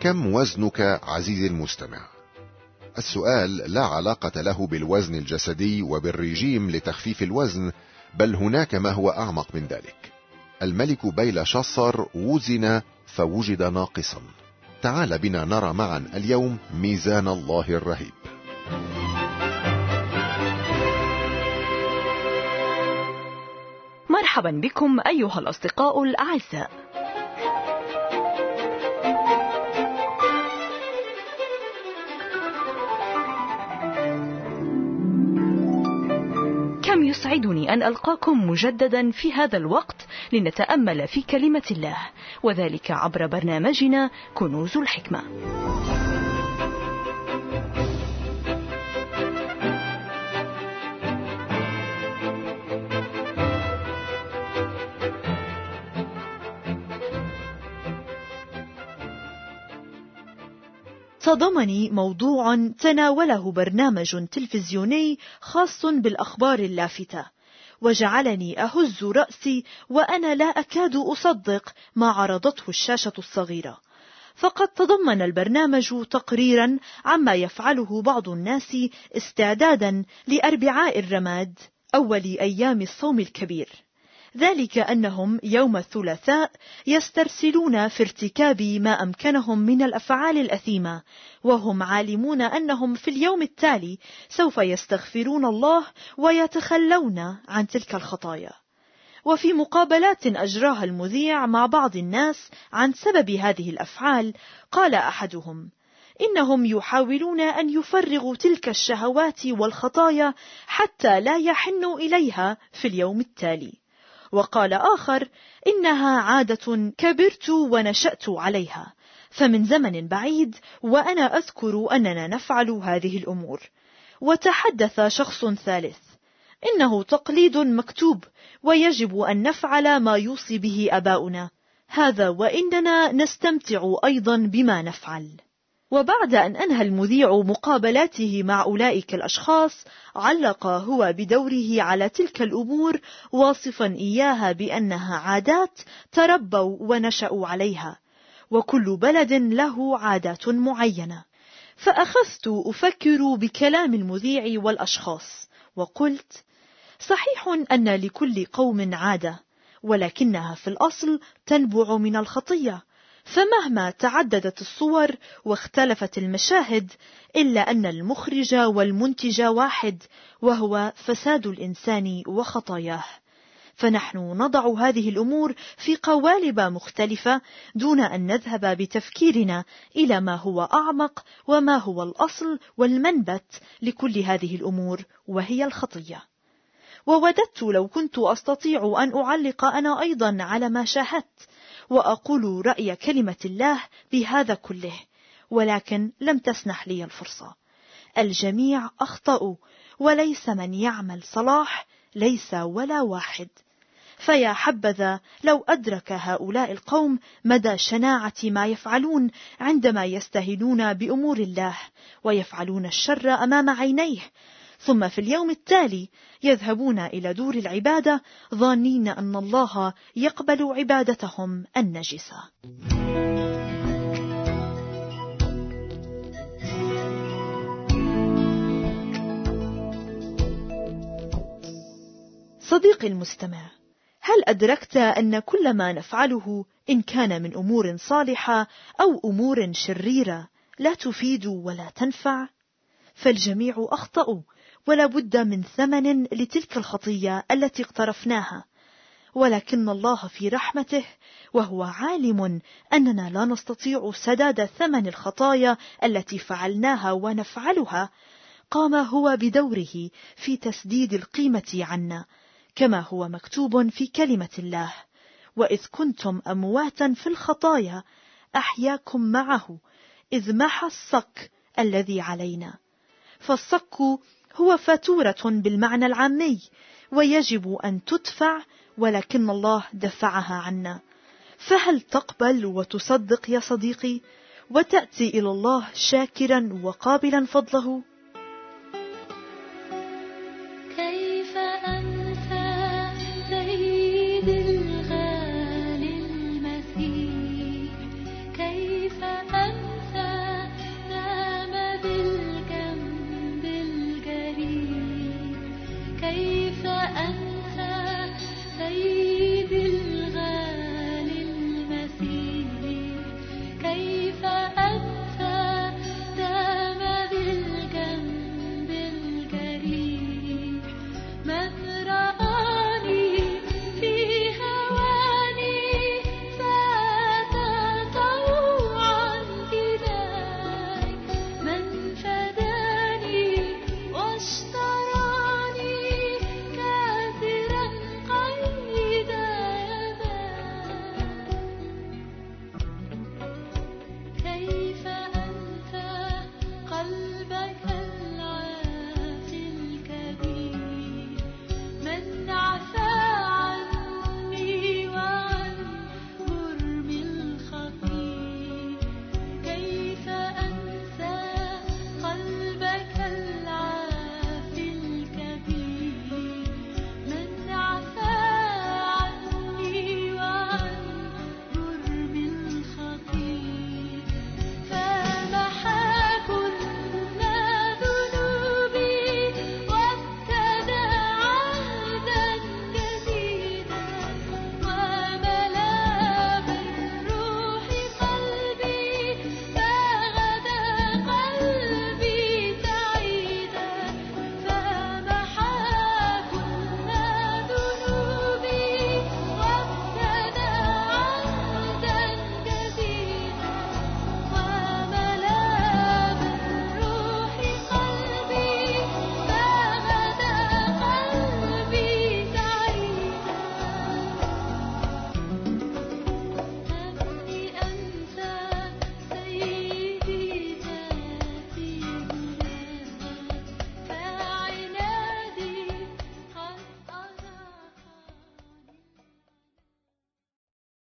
كم وزنك عزيزي المستمع؟ السؤال لا علاقة له بالوزن الجسدي وبالرجيم لتخفيف الوزن، بل هناك ما هو أعمق من ذلك. الملك بيلشاصر وزن فوجد ناقصا. تعال بنا نرى معا اليوم ميزان الله الرهيب. مرحبا بكم أيها الأصدقاء الأعزاء. كم يسعدني أن ألقاكم مجددا في هذا الوقت لنتأمل في كلمة الله، وذلك عبر برنامجنا كنوز الحكمة. صدمني موضوع تناوله برنامج تلفزيوني خاص بالأخبار اللافتة، وجعلني أهز رأسي وأنا لا أكاد أصدق ما عرضته الشاشة الصغيرة. فقد تضمن البرنامج تقريرا عما يفعله بعض الناس استعدادا لأربعاء الرماد أول أيام الصوم الكبير، ذلك أنهم يوم الثلاثاء يسترسلون في ارتكاب ما أمكنهم من الأفعال الأثيمة، وهم عالمون أنهم في اليوم التالي سوف يستغفرون الله ويتخلون عن تلك الخطايا. وفي مقابلات أجراها المذيع مع بعض الناس عن سبب هذه الأفعال، قال أحدهم: إنهم يحاولون أن يفرغوا تلك الشهوات والخطايا حتى لا يحنوا إليها في اليوم التالي. وقال آخر: إنها عادة كبرت ونشأت عليها، فمن زمن بعيد وأنا أذكر أننا نفعل هذه الأمور. وتحدث شخص ثالث: إنه تقليد مكتوب ويجب أن نفعل ما يوصي به آباؤنا، هذا وإننا نستمتع أيضا بما نفعل. وبعد أن أنهى المذيع مقابلاته مع أولئك الأشخاص، علق هو بدوره على تلك الأمور، واصفا إياها بأنها عادات تربوا ونشأوا عليها، وكل بلد له عادات معينة. فأخذت أفكر بكلام المذيع والأشخاص، وقلت: صحيح أن لكل قوم عادة، ولكنها في الأصل تنبع من الخطية، فمهما تعددت الصور واختلفت المشاهد، إلا أن المخرج والمنتج واحد، وهو فساد الإنسان وخطاياه. فنحن نضع هذه الأمور في قوالب مختلفة دون أن نذهب بتفكيرنا إلى ما هو أعمق وما هو الأصل والمنبت لكل هذه الأمور، وهي الخطية. ووددت لو كنت أستطيع أن أعلق أنا أيضا على ما شاهدت وأقول رأي كلمة الله بهذا كله، ولكن لم تسنح لي الفرصة. الجميع أخطأوا، وليس من يعمل صلاح، ليس ولا واحد. فيا حبذا لو أدرك هؤلاء القوم مدى شناعة ما يفعلون عندما يستهينون بأمور الله ويفعلون الشر أمام عينيه، ثم في اليوم التالي يذهبون إلى دور العبادة ظانين أن الله يقبل عبادتهم النجسة. صديقي المستمع، هل أدركت أن كل ما نفعله إن كان من أمور صالحة أو أمور شريرة لا تفيد ولا تنفع؟ فالجميع أخطأوا، ولا بد من ثمن لتلك الخطية التي اقترفناها، ولكن الله في رحمته وهو عالم أننا لا نستطيع سداد ثمن الخطايا التي فعلناها ونفعلها، قام هو بدوره في تسديد القيمة عنا، كما هو مكتوب في كلمة الله: وإذ كنتم أمواتا في الخطايا أحياكم معه إذ محى الصك الذي علينا. فالصك هو فاتورة بالمعنى العامي، ويجب أن تدفع، ولكن الله دفعها عنا. فهل تقبل وتصدق يا صديقي، وتأتي إلى الله شاكرا وقابلا فضله؟